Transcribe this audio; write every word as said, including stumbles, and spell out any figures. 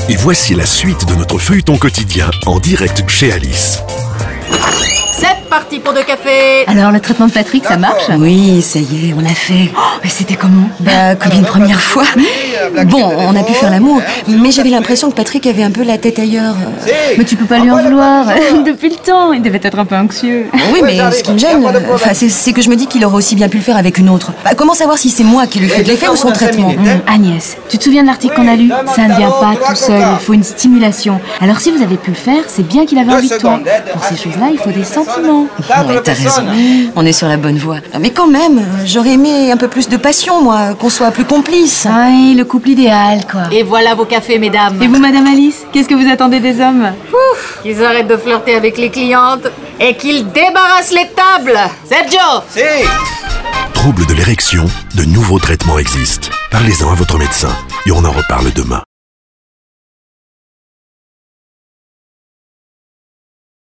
Et voici la suite de notre feuilleton quotidien en direct chez Alice. C'est parti pour deux cafés. Alors, le traitement de Patrick, ça marche? Oui, ça y est, on l'a fait. Oh, mais c'était comment? Bah, comme une première fois. Bon, on a pu faire l'amour, mais j'avais l'impression que Patrick avait un peu la tête ailleurs. Mais tu peux pas lui en vouloir. Depuis le temps, il devait être un peu anxieux. Oui, mais ce qui me gêne, enfin, c'est, c'est que je me dis qu'il aurait aussi bien pu le faire avec une autre. Bah, comment savoir si c'est moi qui lui fais de l'effet ou son traitement? Hum, Agnès, tu te souviens de l'article qu'on a lu? Ça ne vient pas tout seul, il faut une stimulation. Alors si vous avez pu le faire, c'est bien qu'il avait envie de toi. Pour ces choses-là, il faut des sentiments. Ouais, t'as raison. On est sur la bonne voie. Mais quand même, j'aurais aimé un peu plus de passion, moi, qu'on soit plus complices. Oui, le couple idéal, quoi. Et voilà vos cafés, mesdames. Et vous, Madame Alice, qu'est-ce que vous attendez des hommes? Ouf, qu'ils arrêtent de flirter avec les clientes et qu'ils débarrassent les tables. Sergio. Si. Troubles de l'érection, de nouveaux traitements existent. Parlez-en à votre médecin et on en reparle demain.